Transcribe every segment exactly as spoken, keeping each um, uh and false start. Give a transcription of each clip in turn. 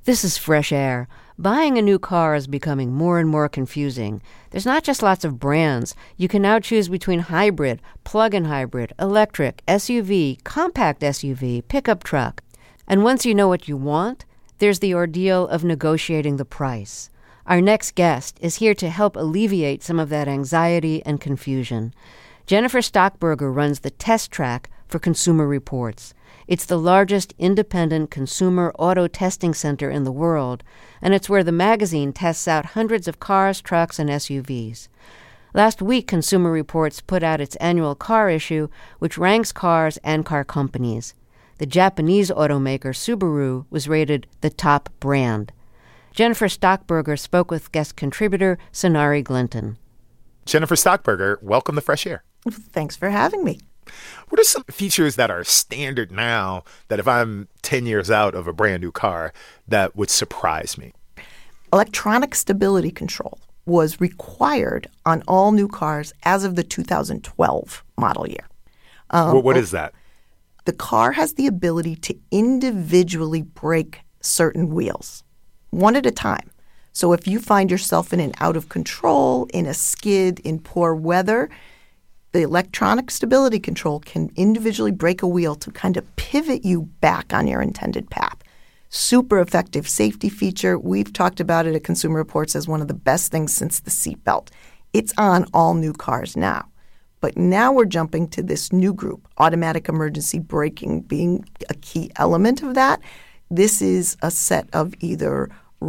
This is Fresh Air. Buying a new car is becoming more and more confusing. There's not just lots of brands. You can now choose between hybrid, plug-in hybrid, electric, S U V, compact S U V, pickup truck. And once you know what you want, there's the ordeal of negotiating the price. Our next guest is here to help alleviate some of that anxiety and confusion. Jennifer Stockberger runs the test track for Consumer Reports. It's the largest independent consumer auto testing center in the world, and it's where the magazine tests out hundreds of cars, trucks, and S U Vs. Last week, Consumer Reports put out its annual car issue, which ranks cars and car companies. The Japanese automaker Subaru was rated the top brand. Jennifer Stockberger spoke with guest contributor Sonari Glinton. Jennifer Stockberger, welcome to Fresh Air. Thanks for having me. What are some features that are standard now that if I'm ten years out of a brand new car, that would surprise me? Electronic stability control was required on all new cars as of the two thousand twelve model year. Um, what, what is that? The car has the ability to individually brake certain wheels, one at a time. So if you find yourself in an out of control, in a skid, in poor weather, the electronic stability control can individually brake a wheel to kind of pivot you back on your intended path. Super effective safety feature. We've talked about it at Consumer Reports as one of the best things since the seatbelt. It's on all new cars now. But now we're jumping to this new group, automatic emergency braking being a key element of that. This is a set of either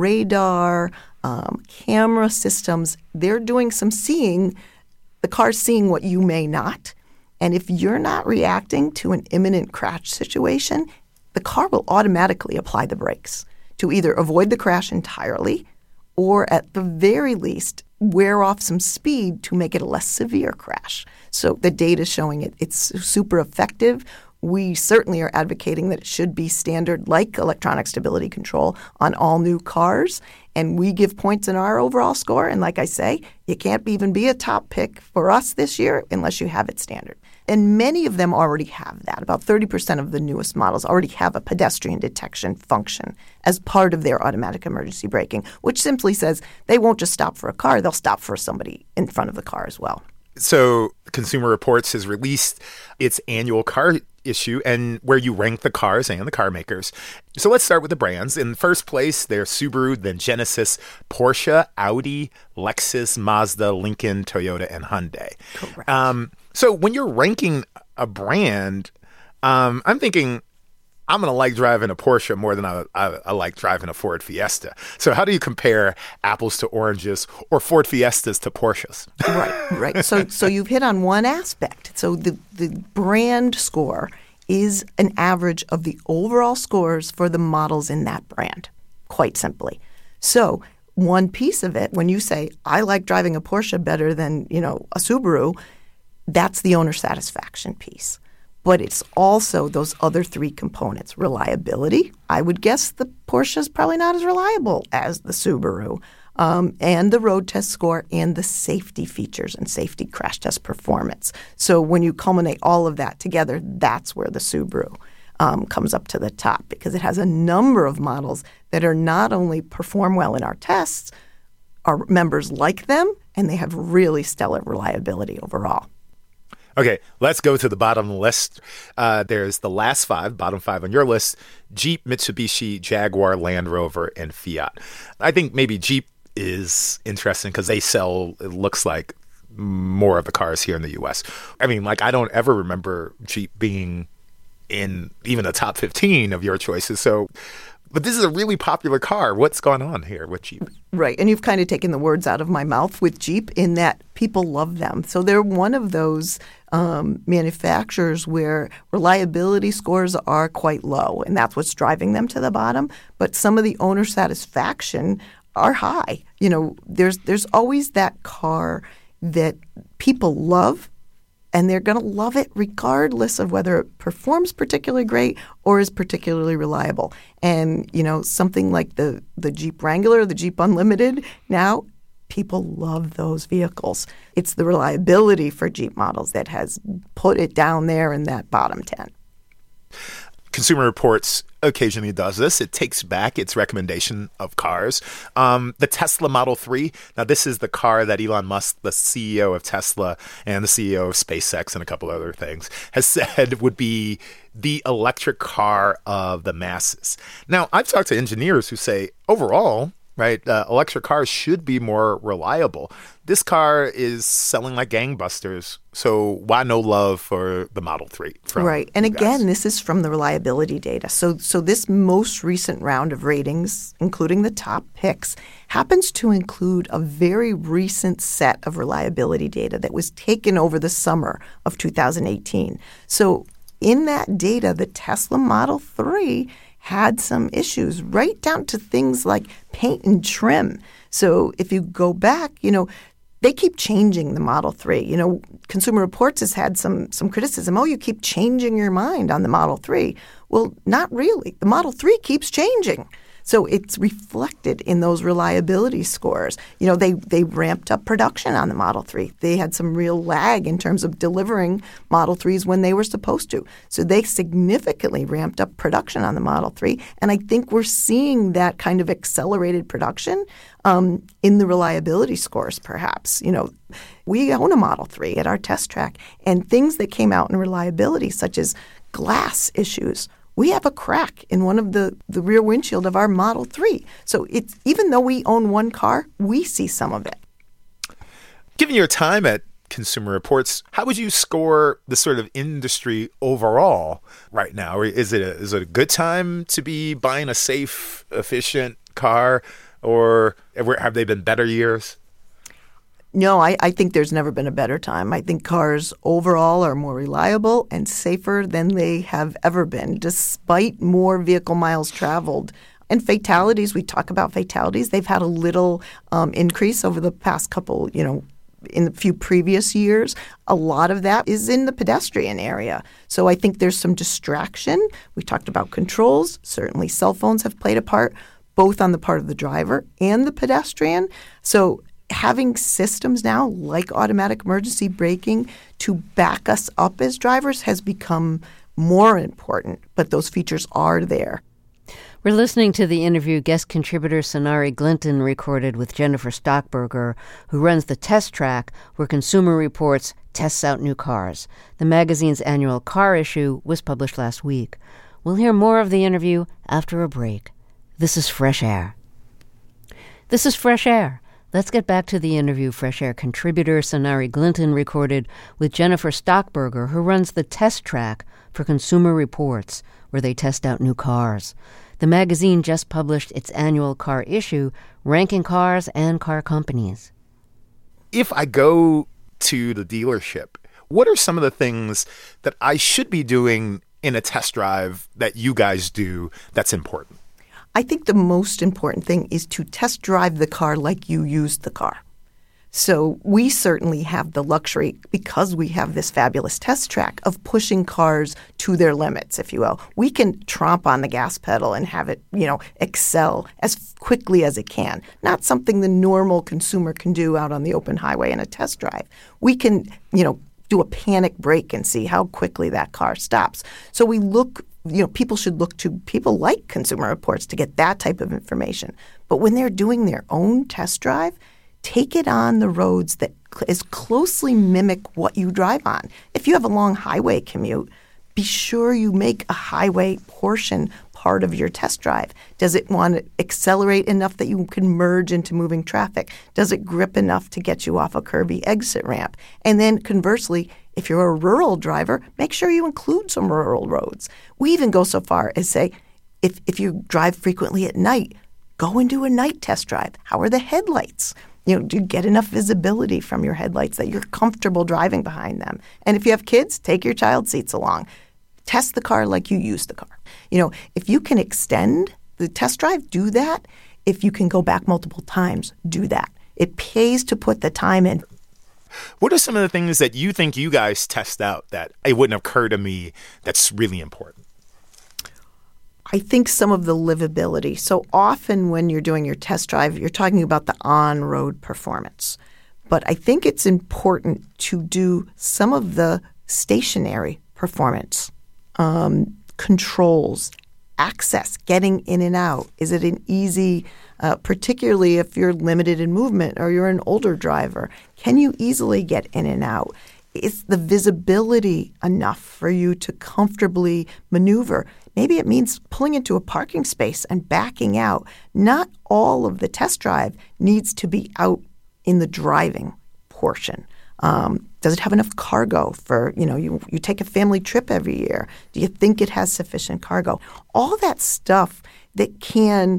radar, um, camera systems. They're doing some seeing. The car's seeing what you may not. And if you're not reacting to an imminent crash situation, the car will automatically apply the brakes to either avoid the crash entirely or at the very least wear off some speed to make it a less severe crash. So the data is showing it. It's super effective. We certainly are advocating that it should be standard like electronic stability control on all new cars. And we give points in our overall score. And like I say, you can't even be a top pick for us this year unless you have it standard. And many of them already have that. About thirty percent of the newest models already have a pedestrian detection function as part of their automatic emergency braking, which simply says they won't just stop for a car, they'll stop for somebody in front of the car as well. So Consumer Reports has released its annual car issue and where you rank the cars and the car makers. So let's start with the brands. In first place, there's Subaru, then Genesis, Porsche, Audi, Lexus, Mazda, Lincoln, Toyota, and Hyundai. Correct. Um, so when you're ranking a brand, um, I'm thinking I'm going to like driving a Porsche more than I, I, I like driving a Ford Fiesta. So how do you compare apples to oranges or Ford Fiestas to Porsches? Right, right. So so you've hit on one aspect. So the, the brand score is an average of the overall scores for the models in that brand, quite simply. So one piece of it, when you say, I like driving a Porsche better than, you know, a Subaru, that's the owner satisfaction piece. But it's also those other three components. Reliability. I would guess the Porsche is probably not as reliable as the Subaru. Um, and the road test score and the safety features and safety crash test performance. So when you culminate all of that together, that's where the Subaru um, comes up to the top because it has a number of models that are not only perform well in our tests, our members like them, and they have really stellar reliability overall. Okay, let's go to the bottom of the list. Uh, there's the last five, bottom five on your list, Jeep, Mitsubishi, Jaguar, Land Rover, and Fiat. I think maybe Jeep is interesting because they sell, it looks like, more of the cars here in the U S. I mean, like, I don't ever remember Jeep being in even the top fifteen of your choices. So, but this is a really popular car. What's going on here with Jeep? Right. And you've kind of taken the words out of my mouth with Jeep in that people love them. So they're one of those um, manufacturers where reliability scores are quite low, and that's what's driving them to the bottom. But some of the owner satisfaction are high. You know, there's there's always that car that people love, and they're going to love it regardless of whether it performs particularly great or is particularly reliable. And, you know, something like the, the Jeep Wrangler, the Jeep Unlimited, now people love those vehicles. It's the reliability for Jeep models that has put it down there in that bottom ten. Consumer Reports occasionally does this. It takes back its recommendation of cars. Um, the Tesla Model three, now this is the car that Elon Musk, the C E O of Tesla and the C E O of SpaceX and a couple other things, has said would be the electric car of the masses. Now, I've talked to engineers who say overall, right, uh, electric cars should be more reliable. This car is selling like gangbusters. So why no love for the Model three? From right. And you again, guys? this is from the reliability data. So so this most recent round of ratings, including the top picks, happens to include a very recent set of reliability data that was taken over the summer of two thousand eighteen. So in that data, the Tesla Model three had some issues, right down to things like paint and trim. So if you go back, you know, they keep changing the Model three. You know, Consumer Reports has had some some criticism. Oh, you keep changing your mind on the Model three. Well, not really. The Model three keeps changing. So it's reflected in those reliability scores. You know, they, they ramped up production on the Model three. They had some real lag in terms of delivering Model threes when they were supposed to. So they significantly ramped up production on the Model three. And I think we're seeing that kind of accelerated production um, in the reliability scores, perhaps. You know, we own a Model three at our test track. And things that came out in reliability, such as glass issues, we have a crack in one of the, the rear windshield of our Model three. So it's even though we own one car, we see some of it. Given your time at Consumer Reports, how would you score the sort of industry overall right now? Is it a, is it a good time to be buying a safe, efficient car, or have they been better years? No, I, I think there's never been a better time. I think cars overall are more reliable and safer than they have ever been, despite more vehicle miles traveled. And fatalities, we talk about fatalities. They've had a little um, increase over the past couple, you know, in the few previous years. A lot of that is in the pedestrian area. So I think there's some distraction. We talked about controls. Certainly cell phones have played a part, both on the part of the driver and the pedestrian. So having systems now like automatic emergency braking to back us up as drivers has become more important, but those features are there. We're listening to the interview guest contributor Sonari Glinton recorded with Jennifer Stockberger, who runs the test track where Consumer Reports tests out new cars. The magazine's annual car issue was published last week. We'll hear more of the interview after a break. This is Fresh Air. This is Fresh Air. Let's get back to the interview Fresh Air contributor Sonari Glinton recorded with Jennifer Stockberger, who runs the test track for Consumer Reports, where they test out new cars. The magazine just published its annual car issue, ranking cars and car companies. If I go to the dealership, what are some of the things that I should be doing in a test drive that you guys do that's important? I think the most important thing is to test drive the car like you used the car. So we certainly have the luxury, because we have this fabulous test track, of pushing cars to their limits, if you will. We can tromp on the gas pedal and have it, you know, excel as quickly as it can. Not something the normal consumer can do out on the open highway in a test drive. We can, you know, do a panic brake and see how quickly that car stops. So we look You know, people should look to people like Consumer Reports to get that type of information. But when they're doing their own test drive, take it on the roads that cl- as closely mimic what you drive on. If you have a long highway commute, be sure you make a highway portion part of your test drive. Does it want to accelerate enough that you can merge into moving traffic? Does it grip enough to get you off a curvy exit ramp? And then conversely, if you're a rural driver, make sure you include some rural roads. We even go so far as say, if, if you drive frequently at night, go and do a night test drive. How are the headlights? You know, do you get enough visibility from your headlights that you're comfortable driving behind them? And if you have kids, take your child seats along. Test the car like you use the car. You know, if you can extend the test drive, do that. If you can go back multiple times, do that. It pays to put the time in. What are some of the things that you think you guys test out that it wouldn't occur to me that's really important? I think some of the livability. So often when you're doing your test drive, you're talking about the on-road performance. But I think it's important to do some of the stationary performance. Um, controls, access, getting in and out? Is it an easy, uh, particularly if you're limited in movement or you're an older driver, can you easily get in and out? Is the visibility enough for you to comfortably maneuver? Maybe it means pulling into a parking space and backing out. Not all of the test drive needs to be out in the driving portion. Um, does it have enough cargo for, you know, you, you take a family trip every year. Do you think it has sufficient cargo? All that stuff that can,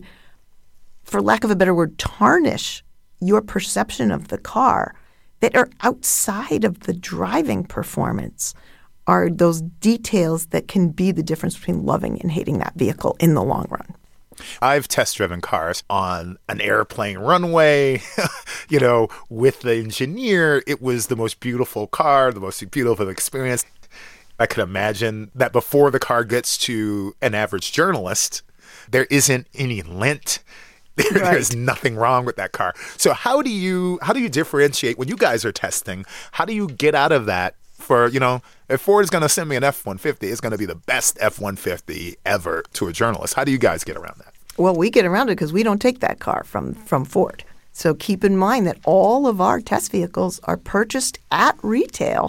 for lack of a better word, tarnish your perception of the car, that are outside of the driving performance, are those details that can be the difference between loving and hating that vehicle in the long run. I've test-driven cars on an airplane runway, you know, with the engineer. It was the most beautiful car, the most beautiful experience. I could imagine that before the car gets to an average journalist, there isn't any lint. There, right. There's nothing wrong with that car. So how do you how do you differentiate when you guys are testing? How do you get out of that for, you know, if Ford is going to send me an F one fifty, it's going to be the best F one fifty ever to a journalist. How do you guys get around that? Well, we get around it because we don't take that car from, from Ford. So keep in mind that all of our test vehicles are purchased at retail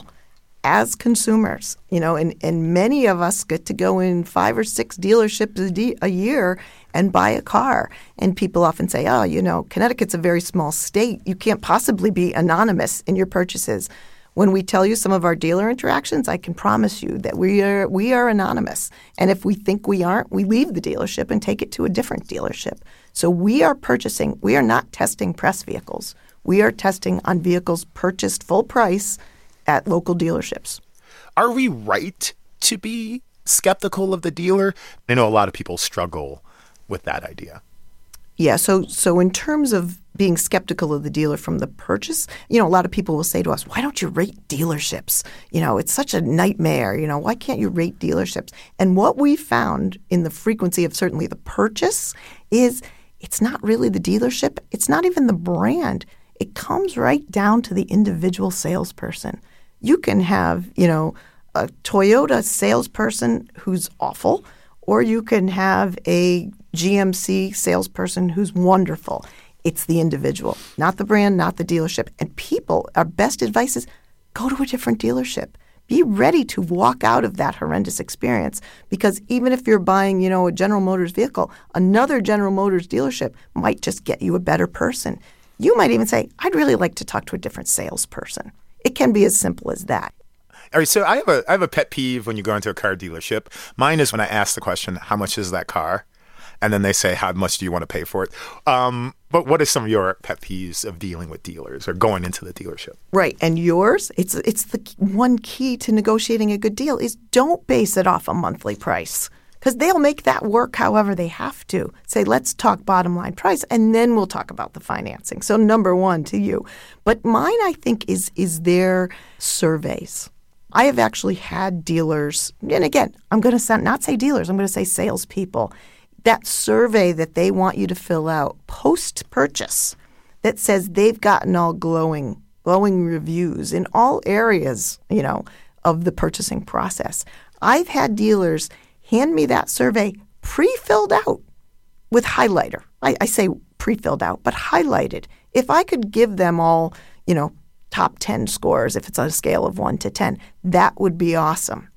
as consumers, you know, and, and many of us get to go in five or six dealerships a, de- a year and buy a car. And people often say, oh, you know, Connecticut's a very small state. You can't possibly be anonymous in your purchases. When we tell you some of our dealer interactions, I can promise you that we are we are anonymous. And if we think we aren't, we leave the dealership and take it to a different dealership. So we are purchasing, we are not testing press vehicles. We are testing on vehicles purchased full price at local dealerships. Are we right to be skeptical of the dealer? I know a lot of people struggle with that idea. Yeah, so so in terms of being skeptical of the dealer from the purchase, you know, a lot of people will say to us, why don't you rate dealerships? You know, it's such a nightmare. You know, why can't you rate dealerships? And what we found in the frequency of certainly the purchase is it's not really the dealership. It's not even the brand. It comes right down to the individual salesperson. You can have, you know, a Toyota salesperson who's awful, or you can have a G M C salesperson who's wonderful. It's the individual, not the brand, not the dealership. And people, our best advice is go to a different dealership. Be ready to walk out of that horrendous experience, because even if you're buying, you know, a General Motors vehicle, another General Motors dealership might just get you a better person. You might even say, I'd really like to talk to a different salesperson. It can be as simple as that. All right, so I have a I have a pet peeve when you go into a car dealership. Mine is when I ask the question, how much is that car? And then they say, how much do you want to pay for it? Um, but what are some of your pet peeves of dealing with dealers or going into the dealership? Right. And yours, it's it's the one key to negotiating a good deal is don't base it off a monthly price, because they'll make that work however they have to. Say, let's talk bottom line price, and then we'll talk about the financing. So number one to you. But mine, I think, is is their surveys. I have actually had dealers, and again, I'm going to not say dealers, I'm going to say salespeople, that survey that they want you to fill out post-purchase that says they've gotten all glowing, glowing reviews in all areas, you know, of the purchasing process. I've had dealers hand me that survey pre-filled out with highlighter. I, I say pre-filled out, but highlighted. If I could give them all, you know, top ten scores, if it's on a scale of one to ten, that would be awesome.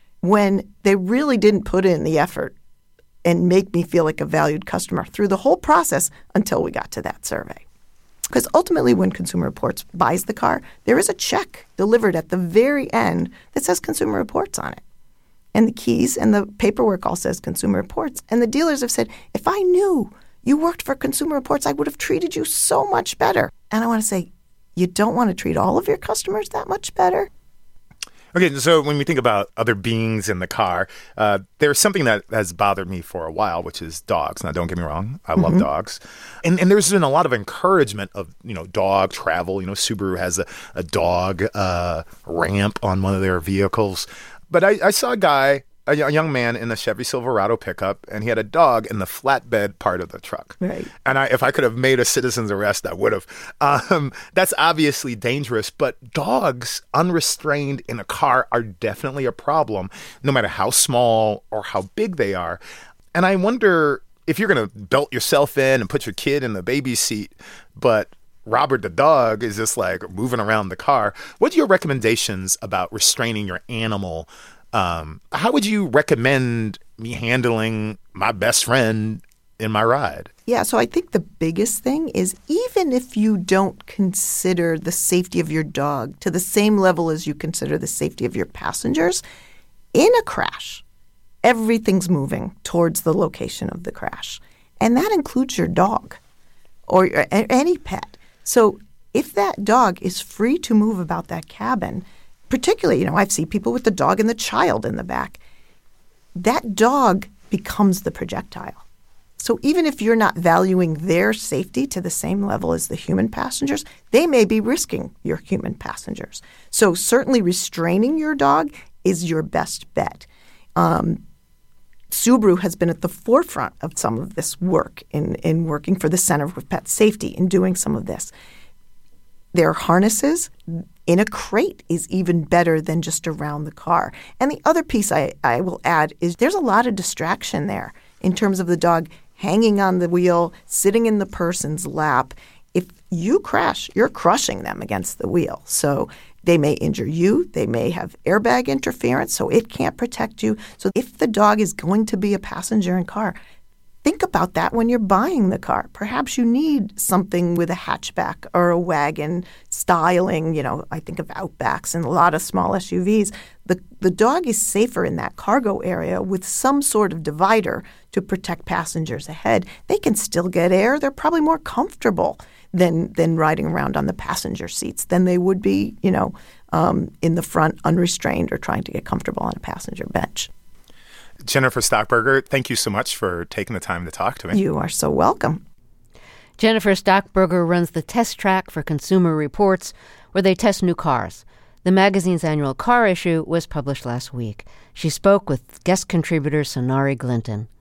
When they really didn't put in the effort and make me feel like a valued customer through the whole process until we got to that survey. Because ultimately when Consumer Reports buys the car, there is a check delivered at the very end that says Consumer Reports on it. And the keys and the paperwork all says Consumer Reports. And the dealers have said, if I knew you worked for Consumer Reports, I would have treated you so much better. And I want to say, you don't want to treat all of your customers that much better? Okay, so when we think about other beings in the car, uh, there's something that has bothered me for a while, which is dogs. Now, don't get me wrong, I love mm-hmm. dogs. And and there's been a lot of encouragement of, you know, dog travel. You know, Subaru has a, a dog uh, ramp on one of their vehicles. But I, I saw a guy a y- young man in a Chevy Silverado pickup, and he had a dog in the flatbed part of the truck. Right. And I, if I could have made a citizen's arrest, I would have. Um, that's obviously dangerous, but dogs unrestrained in a car are definitely a problem, no matter how small or how big they are. And I wonder if you're going to belt yourself in and put your kid in the baby seat, but Robert the dog is just like moving around the car. What are your recommendations about restraining your animal? Um, how would you recommend me handling my best friend in my ride? Yeah, so I think the biggest thing is even if you don't consider the safety of your dog to the same level as you consider the safety of your passengers, in a crash, everything's moving towards the location of the crash. And that includes your dog or your, any pet. So if that dog is free to move about that cabin, particularly, you know, I've seen people with the dog and the child in the back, that dog becomes the projectile. So even if you're not valuing their safety to the same level as the human passengers, they may be risking your human passengers. So certainly restraining your dog is your best bet. Um, Subaru has been at the forefront of some of this work in, in working for the Center for Pet Safety in doing some of this. Their harnesses in a crate is even better than just around the car. And the other piece I, I will add is there's a lot of distraction there in terms of the dog hanging on the wheel, sitting in the person's lap. If you crash, you're crushing them against the wheel. So they may injure you. They may have airbag interference, so it can't protect you. So if the dog is going to be a passenger in car, think about that when you're buying the car. Perhaps you need something with a hatchback or a wagon styling. You know, I think of Outbacks and a lot of small S U Vs. The, the dog is safer in that cargo area with some sort of divider to protect passengers ahead. They can still get air. They're probably more comfortable than than riding around on the passenger seats than they would be, you know, um, in the front unrestrained or trying to get comfortable on a passenger bench. Jennifer Stockberger, thank you so much for taking the time to talk to me. You are so welcome. Jennifer Stockberger runs the Test Track for Consumer Reports, where they test new cars. The magazine's annual car issue was published last week. She spoke with guest contributor Sonari Glinton.